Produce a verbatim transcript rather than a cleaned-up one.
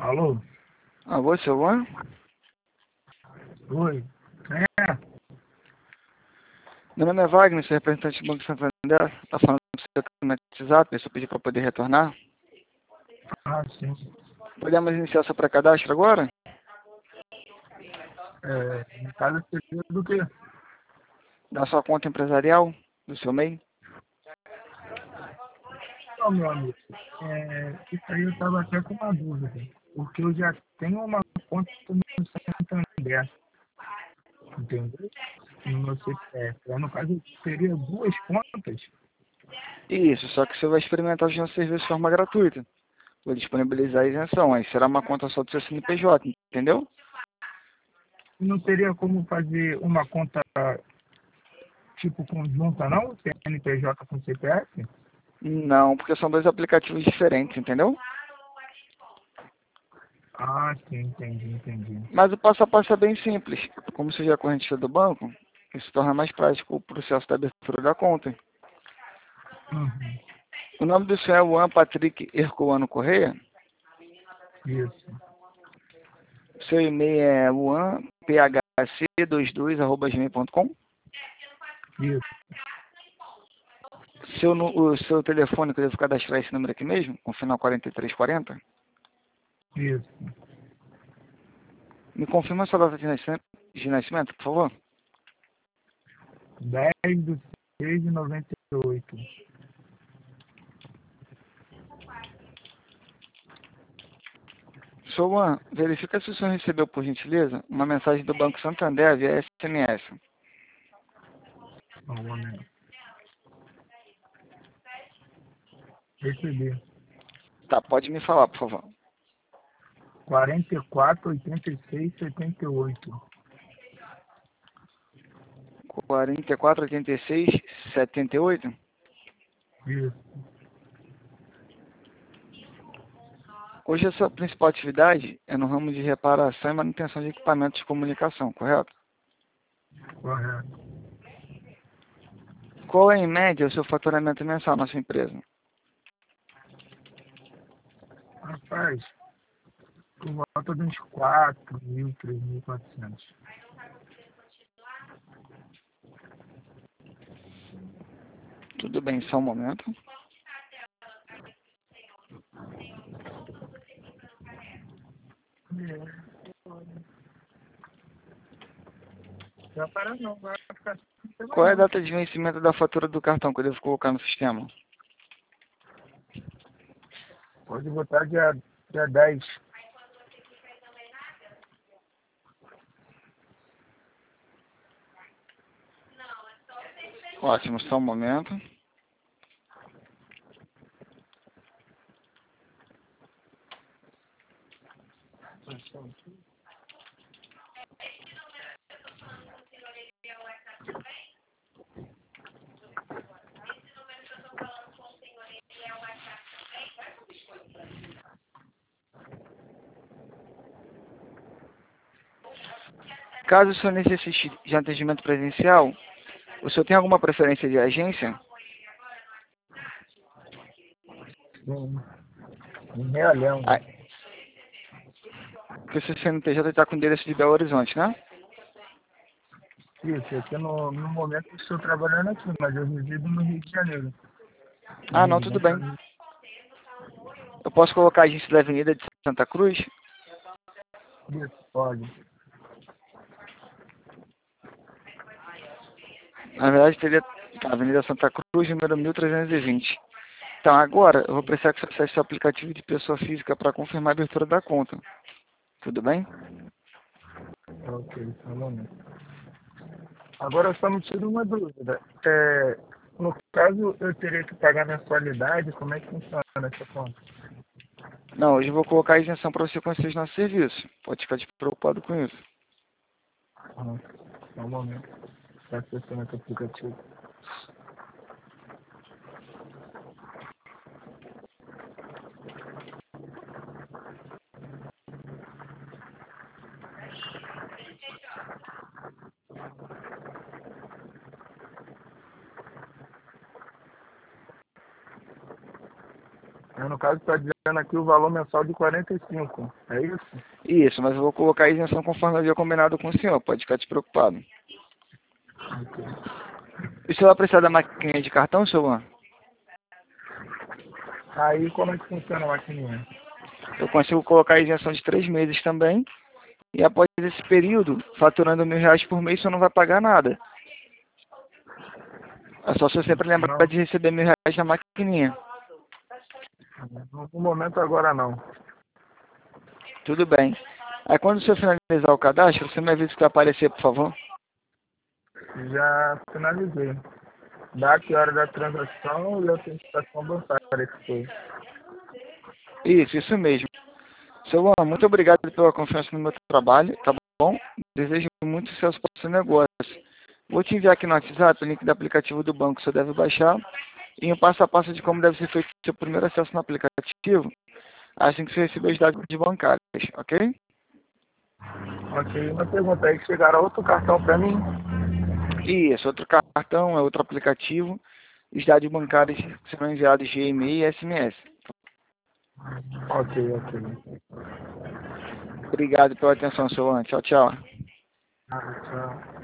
Alô? Alô, seu Luan? Oi? É, Meu nome é Wagner, sou representante do Banco Santander. Tá falando com você aqui no WhatsApp, eu só pedi para poder retornar. ah, sim. Podemos iniciar seu pré-cadastro agora? É, no caso seria do quê? Da sua conta empresarial, do seu MEI? Não, meu amigo. É, isso aí eu estava até com uma dúvida. Porque eu já tenho uma conta no Santander, entendeu? No meu C P F. Aí, no caso, eu teria duas contas. Isso, só que você vai experimentar os nossos serviços de forma gratuita. Vou disponibilizar a isenção, aí será uma conta só do seu C N P J, entendeu? Não teria como fazer uma conta tipo conjunta, não? C N P J com C P F? Não, porque são dois aplicativos diferentes, entendeu? Ah, sim, entendi, entendi. Mas o passo a passo é bem simples. Como você já é correntista do banco, isso torna mais prático o processo da abertura da conta. Uhum, O nome do senhor é Juan Patrick Herculano Correia. isso, Seu e-mail é luan p h c vinte e dois arroba gmail ponto com. isso, Seu, nu- o seu telefone, que eu devo cadastrar esse número aqui mesmo, com final quarenta e três quarenta. isso. Me confirma sua data de nascimento, de nascimento, por favor. dez de seis de noventa e oito. Seu Luan, verifica se o senhor recebeu, por gentileza, uma mensagem do Banco Santander via S M S. Não, momento. Recebi. Tá, pode me falar, por favor. quarenta e quatro, oitenta e seis, setenta e oito. quarenta e quatro, oitenta e seis, setenta e oito. Isso. Hoje a sua principal atividade é no ramo de reparação e manutenção de equipamentos de comunicação, correto? Correto. Qual é, em média, o seu faturamento mensal na sua empresa? Rapaz, por volta de uns quatro mil, três mil e quatrocentos. Tudo bem, só um momento. Já para não, vai ficar sem Qual é a não. data de vencimento da fatura do cartão que eu devo colocar no sistema? Pode botar dia, dia dez. Ótimo, só um momento. Caso o senhor necessite de atendimento presencial, o senhor tem alguma preferência de agência? Sim. Em Realengo. Ah, porque o seu C N P J está com endereço de Belo Horizonte, né? Isso, aqui no, no momento eu estou trabalhando aqui, mas eu resido no Rio de Janeiro. Ah, não, E tudo nessa bem. Eu posso colocar a agência da Avenida de Santa Cruz? isso, pode. Na verdade, teria a Avenida Santa Cruz, número mil trezentos e vinte. Então, agora, eu vou precisar que você acesse o aplicativo de pessoa física para confirmar a abertura da conta. Tudo bem? Ok, só um momento. Agora eu só me tiro uma dúvida. É, no caso, eu teria que pagar mensalidade, como é que funciona essa conta? Não, hoje eu vou colocar a isenção para você conhecer os nossos serviços. Pode ficar despreocupado com isso. Ah, só um momento. Está acessando esse aplicativo. Aí, no caso, está vendo aqui o valor mensal de quarenta e cinco. É isso? Isso, mas eu vou colocar a isenção conforme eu havia combinado com o senhor. Pode ficar despreocupado. Ok. E o senhor vai precisar da maquininha de cartão, seu Luan? Aí como é que funciona a maquininha? Eu consigo colocar a isenção de três meses também. E após esse período, faturando mil reais por mês, o senhor não vai pagar nada. É só se você sempre lembrar Não, de receber mil reais na maquininha. no momento agora não. Tudo bem. Aí quando o senhor finalizar o cadastro, você me avisa que vai aparecer, por favor? Já finalizei. Data e hora da transação e autenticação bancária que foi. Isso, isso mesmo. Seu Luan, muito obrigado pela confiança no meu trabalho, tá bom? Desejo muito sucesso para o seu negócio. Vou te enviar aqui no WhatsApp o link do aplicativo do banco que você deve baixar e um passo a passo de como deve ser feito o seu primeiro acesso no aplicativo assim que você receber os dados bancários, ok? Ok, uma pergunta aí, que chegaram outro cartão para mim? Isso, outro cartão, é outro aplicativo, os dados bancários serão enviados de e-mail e S M S. Ok, ok. Obrigado pela atenção, seu Luan. Tchau, tchau. Ah, tchau.